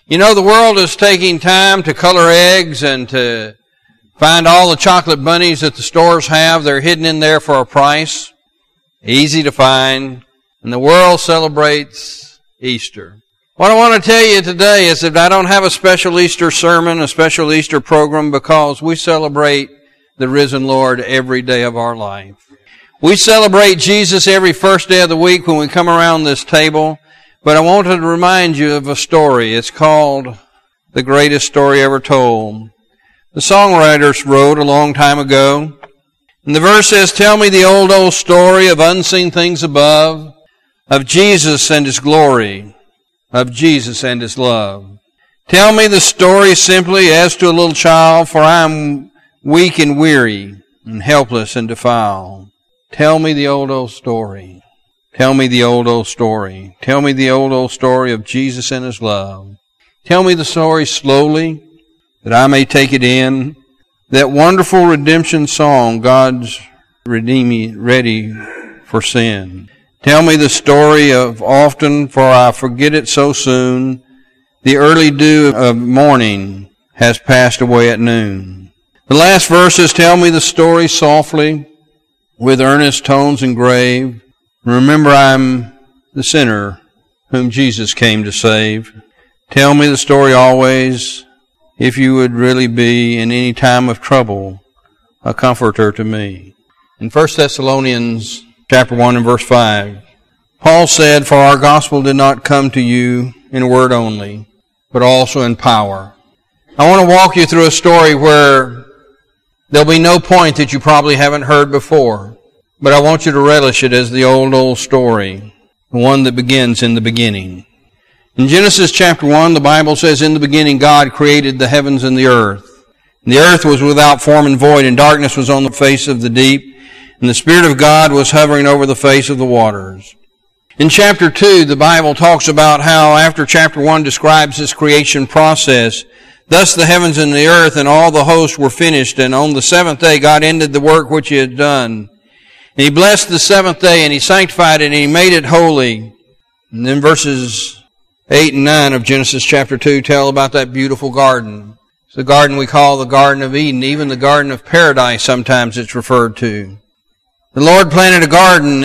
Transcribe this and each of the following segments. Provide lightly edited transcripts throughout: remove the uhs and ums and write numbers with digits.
You know, the world is taking time to color eggs and to find all the chocolate bunnies that the stores have. They're hidden in there for a price. Easy to find. And the world celebrates Easter. What I want to tell you today is that I don't have a special Easter sermon, a special Easter program, because we celebrate the risen Lord every day of our life. We celebrate Jesus every first day of the week when we come around this table. But I wanted to remind you of a story. It's called The Greatest Story Ever Told. The songwriters wrote a long time ago. And the verse says, "Tell me the old story of unseen things above, of Jesus and His glory, of Jesus and His love. Tell me the story simply as to a little child, for I am weak and weary and helpless and defiled. Tell me the old story. Tell me the old story. Tell me the old story of Jesus and His love. Tell me the story slowly, that I may take it in. That wonderful redemption song, God's redeeming ready for sin. Tell me the story of often, for I forget it so soon. The early dew of morning has passed away at noon." The last verses, tell me the story softly, with earnest tones and grave. Remember, I'm the sinner whom Jesus came to save. Tell me the story always, if you would really be, in any time of trouble, a comforter to me. In 1 Thessalonians chapter 1 and verse 5, Paul said, "For our gospel did not come to you in word only, but also in power." I want to walk you through a story where there'll be no point that you probably haven't heard before. But I want you to relish it as the old story, the one that begins in the beginning. In Genesis chapter 1, the Bible says, "In the beginning God created the heavens and the earth. And the earth was without form and void, and darkness was on the face of the deep, and the Spirit of God was hovering over the face of the waters." In chapter 2, the Bible talks about how after chapter 1 describes this creation process, "Thus the heavens and the earth and all the hosts were finished, and on the seventh day God ended the work which He had done. And He blessed the seventh day, and He sanctified it, and He made it holy." And then verses 8 and 9 of Genesis chapter 2 tell about that beautiful garden. It's the garden we call the Garden of Eden, even the Garden of Paradise sometimes it's referred to. The Lord planted a garden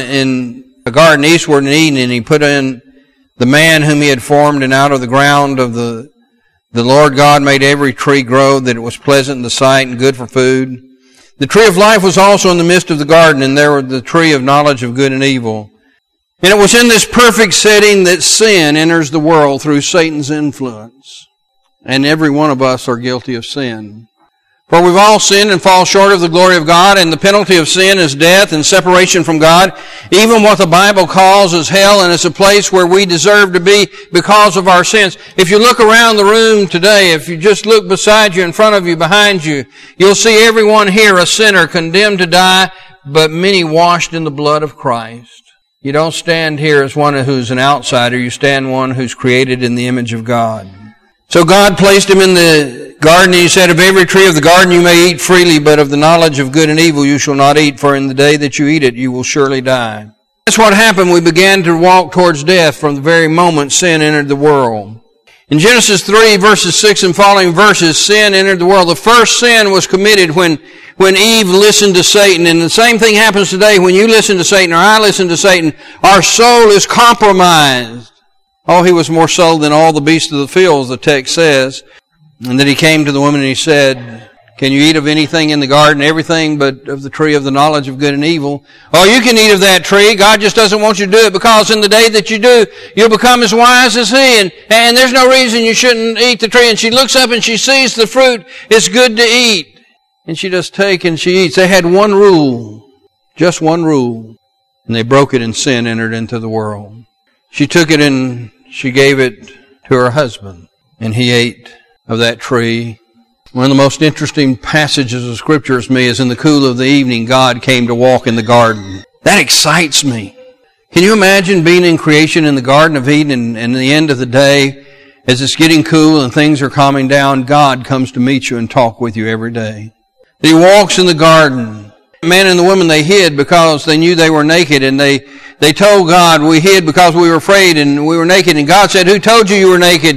eastward in Eden, and He put in the man whom He had formed, and out of the ground of the Lord God made every tree grow, that it was pleasant in the sight and good for food. The tree of life was also in the midst of the garden, and there was the tree of knowledge of good and evil. And it was in this perfect setting that sin enters the world through Satan's influence. And every one of us are guilty of sin. For we've all sinned and fall short of the glory of God, and the penalty of sin is death and separation from God, even what the Bible calls as hell, and it's a place where we deserve to be because of our sins. If you look around the room today, if you just look beside you, in front of you, behind you, you'll see everyone here a sinner condemned to die, but many washed in the blood of Christ. You don't stand here as one who's an outsider, you stand one who's created in the image of God. So God placed him in the garden, and He said, "Of every tree of the garden you may eat freely, but of the knowledge of good and evil you shall not eat, for in the day that you eat it you will surely die." That's what happened. We began to walk towards death from the very moment sin entered the world. In Genesis 3, verses 6 and following verses, sin entered the world. The first sin was committed when Eve listened to Satan. And the same thing happens today when you listen to Satan or I listen to Satan. Our soul is compromised. "Oh, he was more so than all the beasts of the field," the text says. And then he came to the woman and he said, "Can you eat of anything in the garden? Everything but of the tree of the knowledge of good and evil." "Oh, you can eat of that tree. God just doesn't want you to do it, because in the day that you do, you'll become as wise as He. And there's no reason you shouldn't eat the tree." And she looks up and she sees the fruit. It's good to eat. And she just takes and she eats. They had one rule. Just one rule. And they broke it, and sin entered into the world. She took it and she gave it to her husband, and he ate of that tree. One of the most interesting passages of Scripture to me is in the cool of the evening, God came to walk in the garden. That excites me. Can you imagine being in creation in the Garden of Eden, and at the end of the day, as it's getting cool and things are calming down, God comes to meet you and talk with you every day. He walks in the garden. The man and the woman, they hid because they knew they were naked, and they told God, "We hid because we were afraid and we were naked." And God said, "Who told you you were naked?"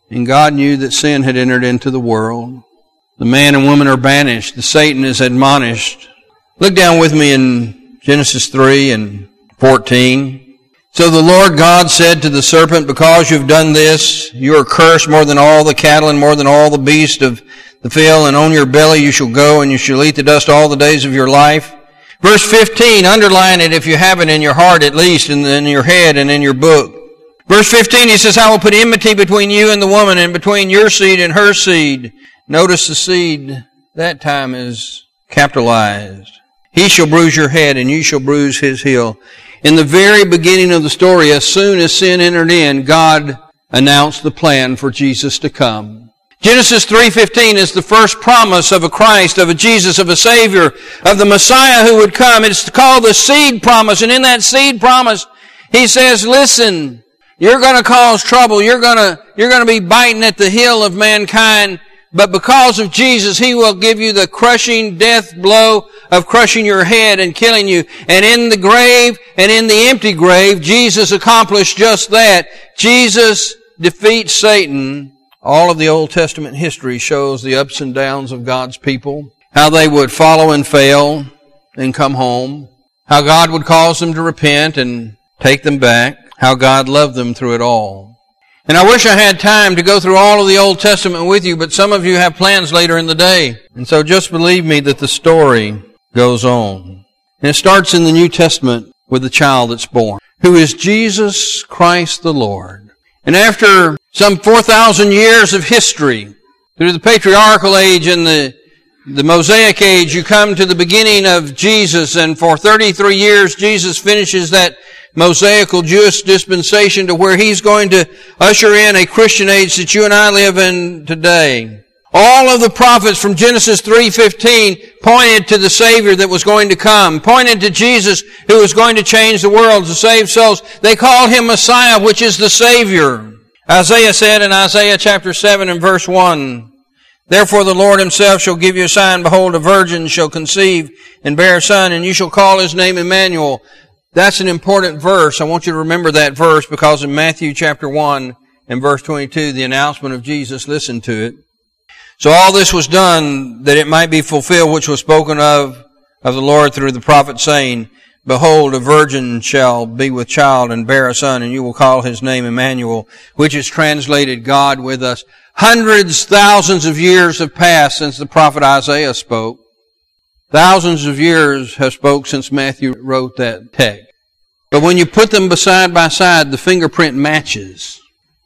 And God knew that sin had entered into the world. The man and woman are banished. The Satan is admonished. Look down with me in Genesis 3 and 14. So the Lord God said to the serpent, because you've done this, you are cursed more than all the cattle and more than all the beasts of the field, and on your belly you shall go, and you shall eat the dust all the days of your life. Verse 15, underline it if you have it in your heart at least, and in your head and in your book. Verse 15, he says, I will put enmity between you and the woman, and between your seed and her seed. Notice the seed, that time is capitalized. He shall bruise your head, and you shall bruise his heel. In the very beginning of the story, as soon as sin entered in, God announced the plan for Jesus to come. Genesis 3:15 is the first promise of a Christ, of a Jesus, of a Savior, of the Messiah who would come. It's called the seed promise, and in that seed promise, he says, listen, you're going to cause trouble. You're going to be biting at the heel of mankind. But because of Jesus, He will give you the crushing death blow of crushing your head and killing you. And in the grave and in the empty grave, Jesus accomplished just that. Jesus defeats Satan. All of the Old Testament history shows the ups and downs of God's people, how they would follow and fail and come home, how God would cause them to repent and take them back, how God loved them through it all. And I wish I had time to go through all of the Old Testament with you, but some of you have plans later in the day. And so just believe me that the story goes on. And it starts in the New Testament with the child that's born, who is Jesus Christ the Lord. And after some 4,000 years of history, through the patriarchal age and the Mosaic age, you come to the beginning of Jesus, and for 33 years Jesus finishes that Mosaical Jewish dispensation to where He's going to usher in a Christian age that you and I live in today. All of the prophets from Genesis 3:15 pointed to the Savior that was going to come, pointed to Jesus who was going to change the world to save souls. They called Him Messiah, which is the Savior. Isaiah said in Isaiah chapter 7 and verse 1, Therefore the Lord Himself shall give you a sign, behold, a virgin shall conceive and bear a son, and you shall call His name Emmanuel. That's an important verse. I want you to remember that verse because in Matthew chapter 1 and verse 22, the announcement of Jesus, listen to it. So all this was done that it might be fulfilled which was spoken of the Lord through the prophet, saying, Behold, a virgin shall be with child and bear a son, and you will call his name Emmanuel, which is translated God with us. Hundreds, thousands of years have passed since the prophet Isaiah spoke. Thousands of years have spoke since Matthew wrote that text. But when you put them side by side, the fingerprint matches.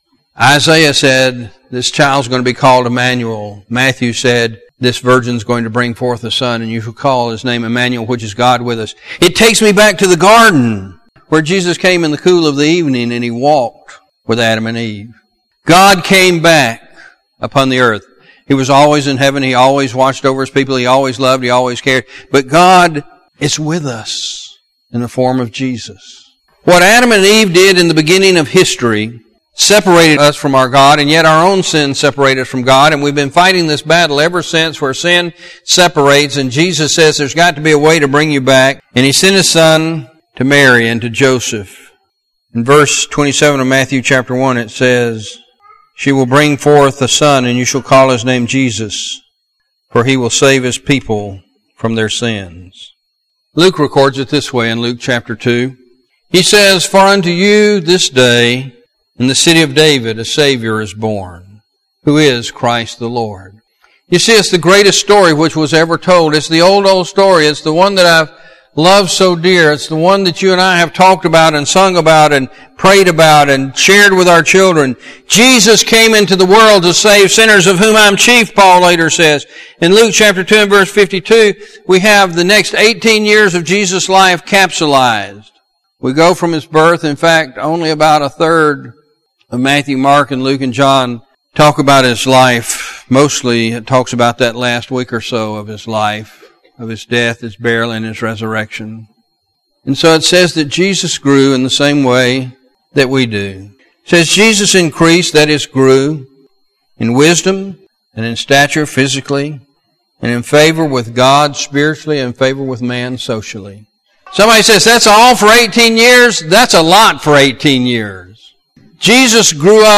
Isaiah said, this child's going to be called Emmanuel. Matthew said, this virgin's going to bring forth a son, and you shall call his name Emmanuel, which is God with us. It takes me back to the garden, where Jesus came in the cool of the evening, and He walked with Adam and Eve. God came back upon the earth. He was always in heaven. He always watched over His people. He always loved. He always cared. But God is with us in the form of Jesus. What Adam and Eve did in the beginning of history separated us from our God, and yet our own sin separated us from God. And we've been fighting this battle ever since, where sin separates. And Jesus says there's got to be a way to bring you back. And He sent His Son to Mary and to Joseph. In verse 27 of Matthew chapter 1, it says, She will bring forth a son, and you shall call his name Jesus, for He will save His people from their sins. Luke records it this way in Luke chapter 2. He says, For unto you this day in the city of David a Savior is born, who is Christ the Lord. You see, it's the greatest story which was ever told. It's the old story. It's the one that I've loved so dear. It's the one that you and I have talked about and sung about and prayed about and shared with our children. Jesus came into the world to save sinners, of whom I'm chief, Paul later says. In Luke chapter 2 and verse 52, we have the next 18 years of Jesus' life capsulized. We go from His birth. In fact, only about a third of Matthew, Mark, and Luke, and John talk about His life. Mostly it talks about that last week or so of His life, of His death, His burial, and His resurrection. And so it says that Jesus grew in the same way that we do. It says Jesus increased, that is, grew, in wisdom and in stature physically, and in favor with God spiritually, and in favor with man socially. Somebody says, that's all for 18 years? That's a lot for 18 years. Jesus grew up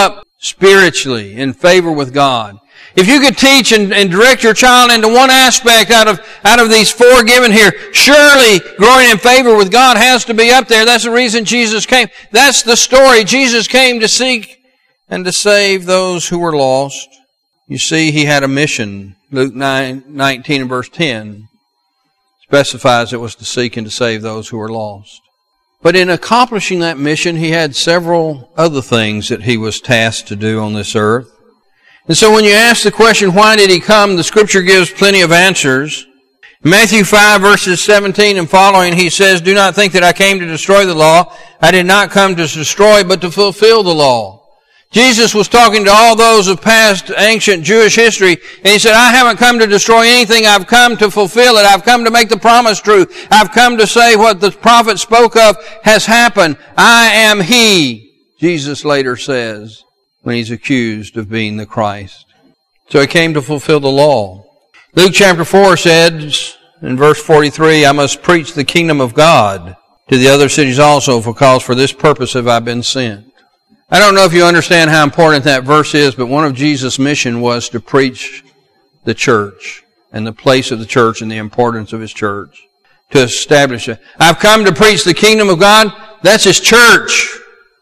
spiritually, in favor with God. If you could teach and direct your child into one aspect out of these four given here, surely growing in favor with God has to be up there. That's the reason Jesus came. That's the story. Jesus came to seek and to save those who were lost. You see, He had a mission. Luke 9:19 and verse 10 specifies it was to seek and to save those who were lost. But in accomplishing that mission, He had several other things that He was tasked to do on this earth. And so when you ask the question, why did He come, the Scripture gives plenty of answers. In Matthew 5 verses 17 and following, He says, "Do not think that I came to destroy the law. I did not come to destroy, but to fulfill the law." Jesus was talking to all those of past ancient Jewish history, and He said, I haven't come to destroy anything. I've come to fulfill it. I've come to make the promise true. I've come to say what the prophet spoke of has happened. I am He, Jesus later says, when He's accused of being the Christ. So He came to fulfill the law. Luke chapter 4 says, in verse 43, I must preach the kingdom of God to the other cities also, because for this purpose have I been sent. I don't know if you understand how important that verse is, but one of Jesus' mission was to preach the church and the place of the church and the importance of His church, to establish it. I've come to preach the kingdom of God. That's His church.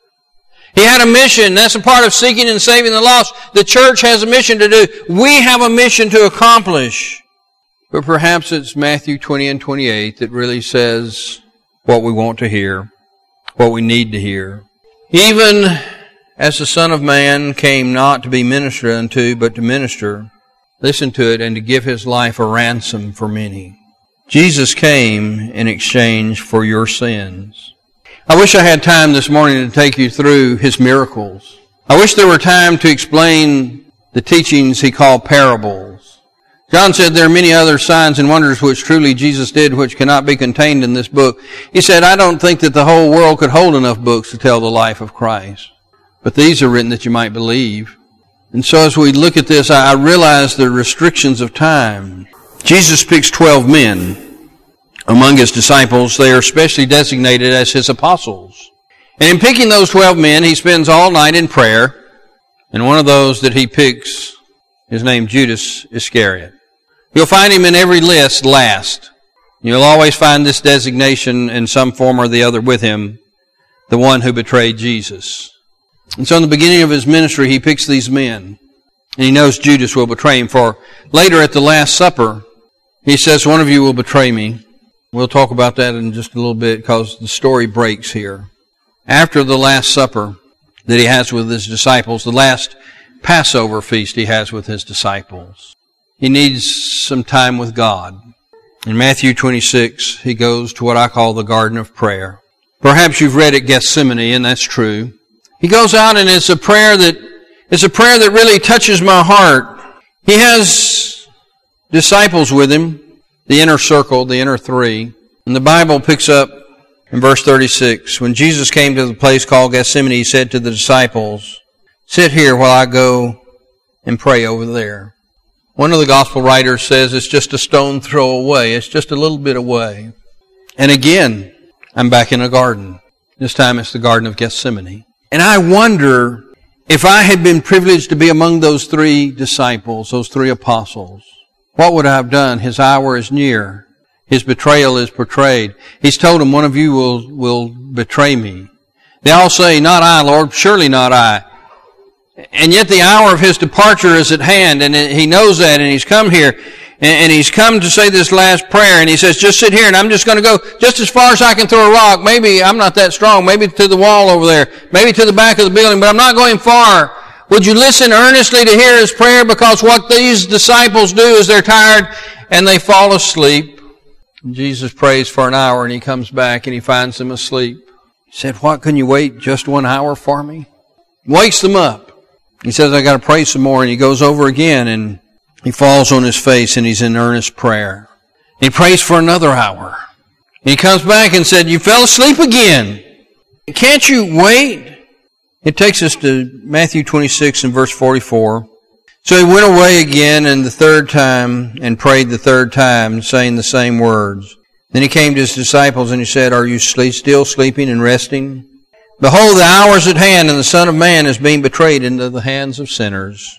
He had a mission. That's a part of seeking and saving the lost. The church has a mission to do. We have a mission to accomplish. But perhaps it's Matthew 20 and 28 that really says what we want to hear, what we need to hear. Even as the Son of Man came not to be ministered unto, but to minister, listen to it, and to give His life a ransom for many. Jesus came in exchange for your sins. I wish I had time this morning to take you through His miracles. I wish there were time to explain the teachings He called parables. John said there are many other signs and wonders which truly Jesus did, which cannot be contained in this book. He said, I don't think that the whole world could hold enough books to tell the life of Christ. But these are written that you might believe. And so as we look at this, I realize the restrictions of time. Jesus picks 12 men among His disciples. They are specially designated as His apostles. And in picking those 12 men, He spends all night in prayer. And one of those that He picks is named Judas Iscariot. You'll find him in every list last. You'll always find this designation in some form or the other with him, the one who betrayed Jesus. And so in the beginning of His ministry, He picks these men. And He knows Judas will betray Him. For later at the Last Supper, He says, one of you will betray me. We'll talk about that in just a little bit because the story breaks here. After the Last Supper that He has with His disciples, the last Passover feast He has with His disciples, He needs some time with God. In Matthew 26, He goes to what I call the Garden of Prayer. Perhaps you've read it Gethsemane, and that's true. He goes out and it's a prayer that really touches my heart. He has disciples with Him, the inner circle, the inner three. And the Bible picks up in verse 36. When Jesus came to the place called Gethsemane, He said to the disciples, sit here while I go and pray over there. One of the gospel writers says it's just a stone throw away. It's just a little bit away. And again, I'm back in a garden. This time it's the Garden of Gethsemane. And I wonder if I had been privileged to be among those three disciples, those three apostles, what would I have done? His hour is near. His betrayal is portrayed. He's told them, one of you will betray me. They all say, not I, Lord, surely not I. And yet the hour of His departure is at hand, and He knows that, and He's come here, and He's come to say this last prayer, and He says, just sit here, and I'm just going to go just as far as I can throw a rock. Maybe I'm not that strong, maybe to the wall over there, maybe to the back of the building, but I'm not going far. Would you listen earnestly to hear His prayer? Because what these disciples do is they're tired, and they fall asleep. And Jesus prays for an hour, and He comes back, and He finds them asleep. He said, what, can you wait just 1 hour for me? He wakes them up. He says, I got to pray some more. And He goes over again and he falls on his face and he's in earnest prayer. He prays for another hour. He comes back and said, you fell asleep again. Can't you wait? It takes us to Matthew 26 and verse 44. So He went away again and the third time and prayed the third time, saying the same words. Then He came to His disciples and He said, are you still sleeping and resting? Behold, the hour is at hand, and the Son of Man is being betrayed into the hands of sinners.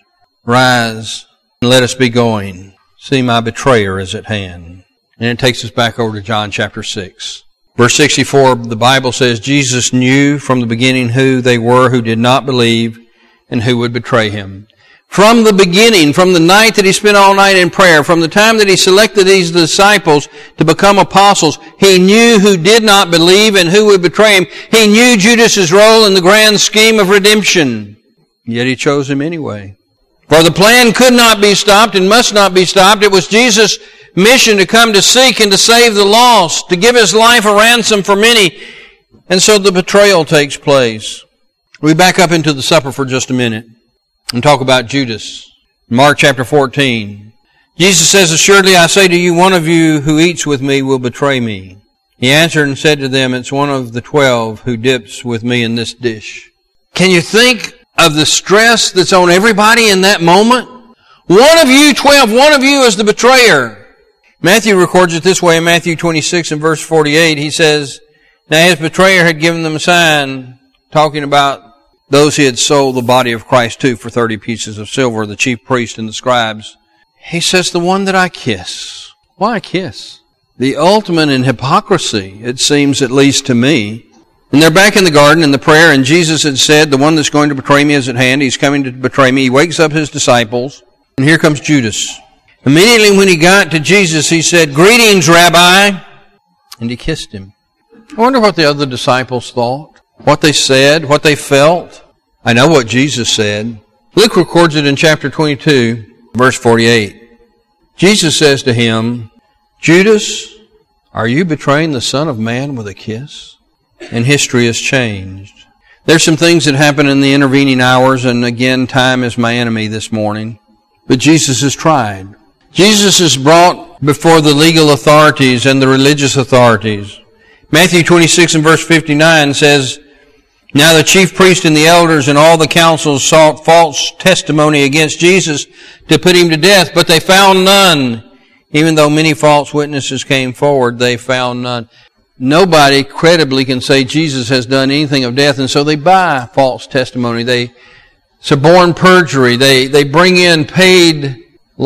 Rise, and let us be going. See, my betrayer is at hand. And it takes us back over to John chapter 6. Verse 64, the Bible says, Jesus knew from the beginning who they were who did not believe and who would betray him. From the beginning, from the night that he spent all night in prayer, from the time that he selected these disciples to become apostles, he knew who did not believe and who would betray him. He knew Judas's role in the grand scheme of redemption. Yet he chose him anyway. For the plan could not be stopped and must not be stopped. It was Jesus' mission to come to seek and to save the lost, to give his life a ransom for many. And so the betrayal takes place. We back up into the supper for just a minute and talk about Judas. Mark chapter 14. Jesus says, Assuredly I say to you, one of you who eats with me will betray me. He answered and said to them, It's one of the 12 who dips with me in this dish. Can you think of the stress that's on everybody in that moment? One of you, 12, one of you is the betrayer. Matthew records it this way in Matthew 26 and verse 48. He says, Now his betrayer had given them a sign, talking about those he had sold the body of Christ to for 30 pieces of silver, the chief priests and the scribes. He says, the one that I kiss. Why kiss? The ultimate in hypocrisy, it seems, at least to me. And they're back in the garden in the prayer, and Jesus had said, the one that's going to betray me is at hand. He's coming to betray me. He wakes up his disciples, and here comes Judas. Immediately when he got to Jesus, he said, Greetings, Rabbi. And he kissed him. I wonder what the other disciples thought, what they said, what they felt. I know what Jesus said. Luke records it in chapter 22, verse 48. Jesus says to him, Judas, are you betraying the Son of Man with a kiss? And history has changed. There's some things that happen in the intervening hours, and again, time is my enemy this morning. But Jesus is tried. Jesus is brought before the legal authorities and the religious authorities. Matthew 26 and verse 59 says, Now the chief priest and the elders and all the councils sought false testimony against Jesus to put him to death, but they found none. Even though many false witnesses came forward, they found none. Nobody credibly can say Jesus has done anything of death, and so they buy false testimony. They suborn perjury. They bring in paid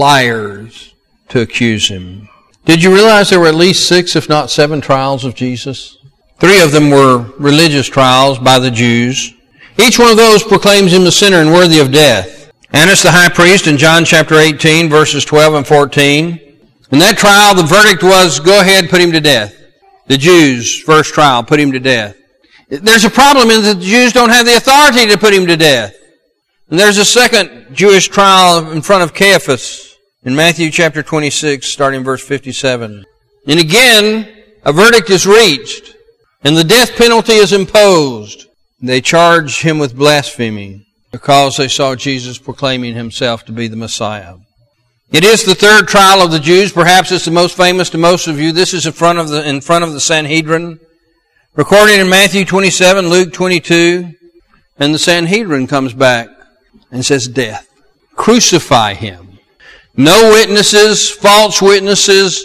liars to accuse him. Did you realize there were at least 6, if not 7 trials of Jesus? 3 of them were religious trials by the Jews. Each one of those proclaims him a sinner and worthy of death. Annas the high priest in John chapter 18, verses 12 and 14. In that trial, the verdict was, go ahead, put him to death. The Jews' first trial, put him to death. There's a problem in that the Jews don't have the authority to put him to death. And there's a second Jewish trial in front of Caiaphas in Matthew chapter 26, starting verse 57. And again, a verdict is reached, and the death penalty is imposed. They charge him with blasphemy because they saw Jesus proclaiming himself to be the Messiah. It is the third trial of the Jews. Perhaps it's the most famous to most of you. This is in front of the Sanhedrin. Recorded in Matthew 27, Luke 22. And the Sanhedrin comes back and says, death. Crucify him. No witnesses, false witnesses,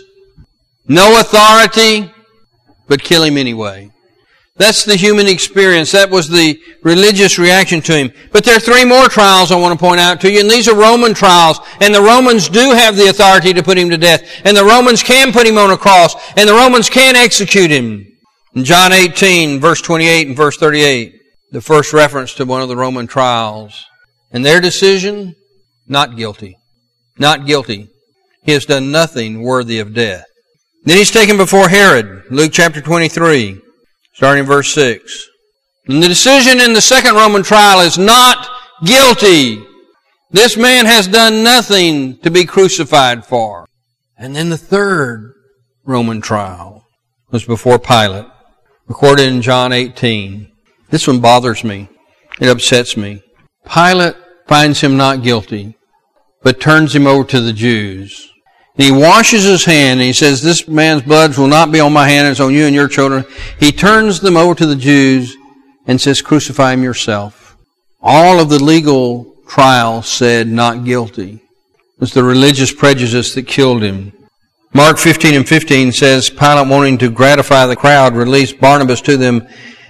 no authority, but kill him anyway. That's the human experience. That was the religious reaction to him. But there are 3 more trials I want to point out to you, and these are Roman trials. And the Romans do have the authority to put him to death. And the Romans can put him on a cross. And the Romans can execute him. In John 18, verse 28 and verse 38, the first reference to one of the Roman trials. And their decision, not guilty. Not guilty. He has done nothing worthy of death. Then he's taken before Herod, Luke chapter 23. Starting verse 6. And the decision in the second Roman trial is not guilty. This man has done nothing to be crucified for. And then the third Roman trial was before Pilate, recorded in John 18. This one bothers me. It upsets me. Pilate finds him not guilty, but turns him over to the Jews. And he washes his hand, and he says, this man's blood will not be on my hand, it's on you and your children. He turns them over to the Jews and says, crucify him yourself. All of the legal trial said not guilty. It was the religious prejudice that killed him. Mark 15 and 15 says, Pilate, wanting to gratify the crowd, released Barnabas to them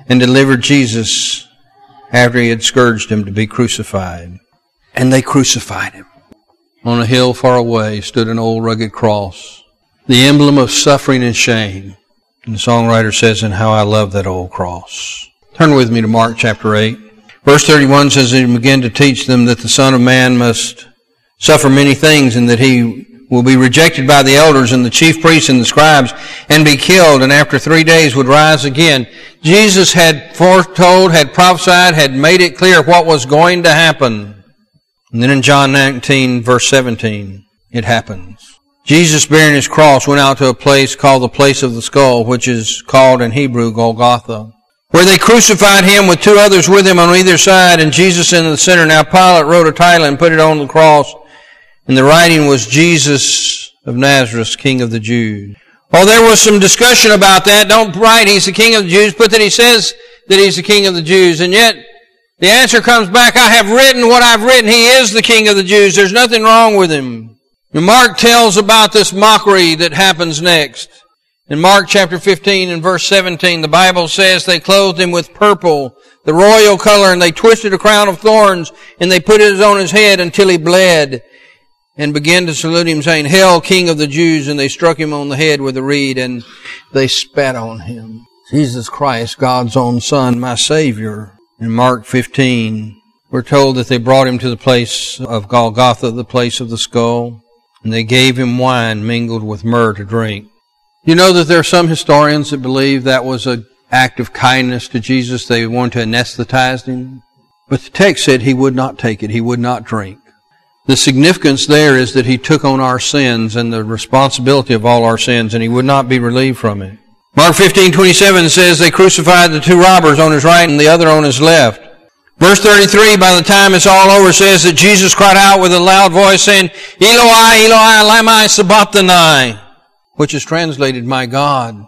and delivered Jesus after he had scourged him to be crucified. And they crucified him. On a hill far away stood an old rugged cross, the emblem of suffering and shame. And the songwriter says, and how I love that old cross. Turn with me to Mark chapter 8. Verse 31 says, he began to teach them that the Son of Man must suffer many things, and that he will be rejected by the elders and the chief priests and the scribes, and be killed, and after 3 days would rise again. Jesus had foretold, had prophesied, had made it clear what was going to happen. And then in John 19, verse 17, it happens. Jesus, bearing his cross, went out to a place called the place of the skull, which is called in Hebrew Golgotha, where they crucified him with 2 others with him on either side, and Jesus in the center. Now Pilate wrote a title and put it on the cross, and the writing was Jesus of Nazareth, King of the Jews. Well, there was some discussion about that. Don't write he's the King of the Jews, but that he says that he's the King of the Jews. And yet, the answer comes back, I have written what I've written. He is the King of the Jews. There's nothing wrong with him. And Mark tells about this mockery that happens next. In Mark chapter 15 and verse 17, the Bible says they clothed him with purple, the royal color, and they twisted a crown of thorns, and they put it on his head until he bled, and began to salute him, saying, Hail, King of the Jews! And they struck him on the head with a reed, and they spat on him. Jesus Christ, God's own Son, my Savior. In Mark 15, we're told that they brought him to the place of Golgotha, the place of the skull, and they gave him wine mingled with myrrh to drink. You know that there are some historians that believe that was an act of kindness to Jesus. They wanted to anesthetize him. But the text said he would not take it. He would not drink. The significance there is that he took on our sins and the responsibility of all our sins, and he would not be relieved from it. Mark 15:27 says they crucified the 2 robbers on his right and the other on his left. Verse 33, by the time it's all over, says that Jesus cried out with a loud voice, saying, Eloi, Eloi, lama sabachthani, which is translated, my God,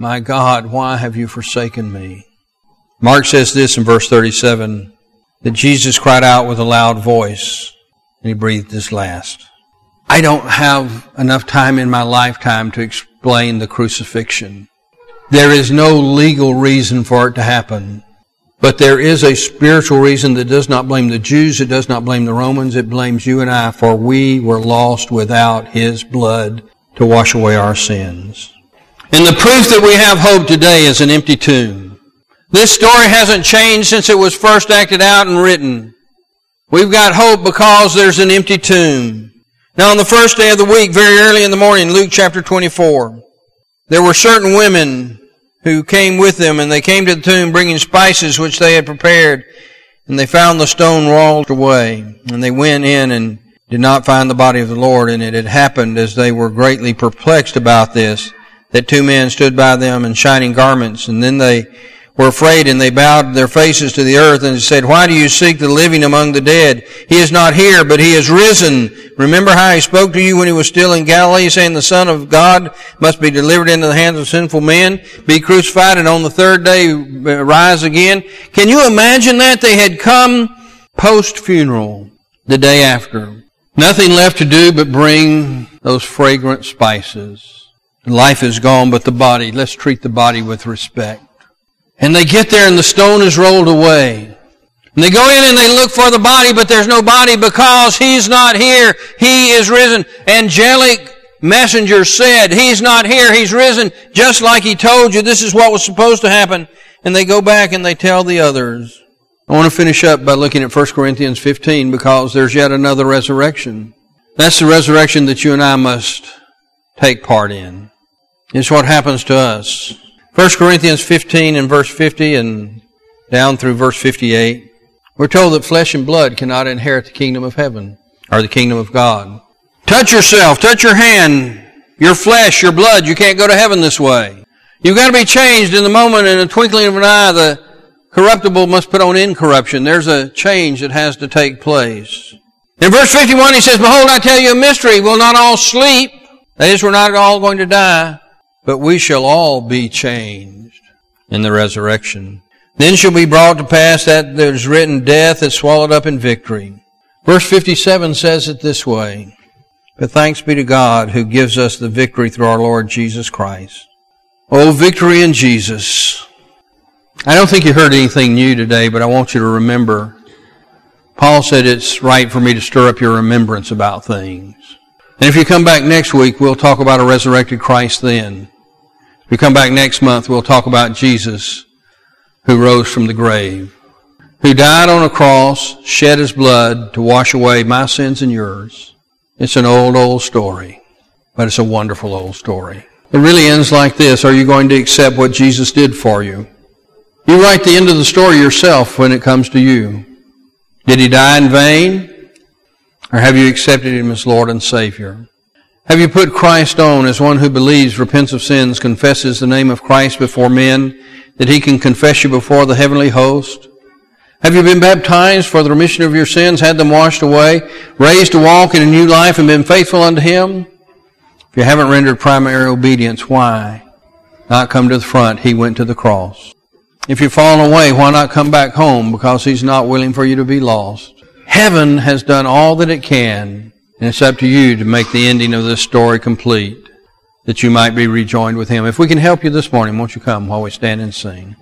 why have you forsaken me? Mark says this in verse 37, that Jesus cried out with a loud voice, and he breathed his last. I don't have enough time in my lifetime to explain the crucifixion. There is no legal reason for it to happen. But there is a spiritual reason that does not blame the Jews, it does not blame the Romans, it blames you and I, for we were lost without his blood to wash away our sins. And the proof that we have hope today is an empty tomb. This story hasn't changed since it was first acted out and written. We've got hope because there's an empty tomb. Now on the first day of the week, very early in the morning, Luke chapter 24, there were certain women who came with them, and they came to the tomb bringing spices which they had prepared, and they found the stone rolled away. And they went in and did not find the body of the Lord. And it had happened, as they were greatly perplexed about this, that 2 men stood by them in shining garments. And then they were afraid, and they bowed their faces to the earth and said, Why do you seek the living among the dead? He is not here, but he is risen. Remember how he spoke to you when he was still in Galilee, saying the Son of God must be delivered into the hands of sinful men, be crucified, and on the 3rd day rise again. Can you imagine that? They had come post-funeral the day after. Nothing left to do but bring those fragrant spices. Life is gone, but the body, let's treat the body with respect. And they get there and the stone is rolled away. And they go in and they look for the body, but there's no body because he's not here. He is risen. Angelic messenger said, he's not here. He's risen just like he told you. This is what was supposed to happen. And they go back and they tell the others. I want to finish up by looking at 1 Corinthians 15 because there's yet another resurrection. That's the resurrection that you and I must take part in. It's what happens to us. 1 Corinthians 15 and verse 50 and down through verse 58, we're told that flesh and blood cannot inherit the kingdom of heaven, or the kingdom of God. Touch yourself, touch your hand, your flesh, your blood. You can't go to heaven this way. You've got to be changed in the moment, in a twinkling of an eye. The corruptible must put on incorruption. There's a change that has to take place. In verse 51 he says, Behold, I tell you a mystery. We'll not all sleep. That is, we're not all going to die. But we shall all be changed in the resurrection. Then shall be brought to pass that there is written, Death is swallowed up in victory. Verse 57 says it this way, But thanks be to God who gives us the victory through our Lord Jesus Christ. Oh, victory in Jesus. I don't think you heard anything new today, but I want you to remember, Paul said it's right for me to stir up your remembrance about things. And if you come back next week, we'll talk about a resurrected Christ then. If you come back next month, we'll talk about Jesus who rose from the grave, who died on a cross, shed his blood to wash away my sins and yours. It's an old, old story, but it's a wonderful old story. It really ends like this. Are you going to accept what Jesus did for you? You write the end of the story yourself when it comes to you. Did he die in vain? Or have you accepted him as Lord and Savior? Have you put Christ on as one who believes, repents of sins, confesses the name of Christ before men, that he can confess you before the heavenly host? Have you been baptized for the remission of your sins, had them washed away, raised to walk in a new life, and been faithful unto him? If you haven't rendered primary obedience, why not come to the front? He went to the cross. If you've fallen away, why not come back home? Because he's not willing for you to be lost. Heaven has done all that it can, and it's up to you to make the ending of this story complete, that you might be rejoined with him. If we can help you this morning, won't you come while we stand and sing?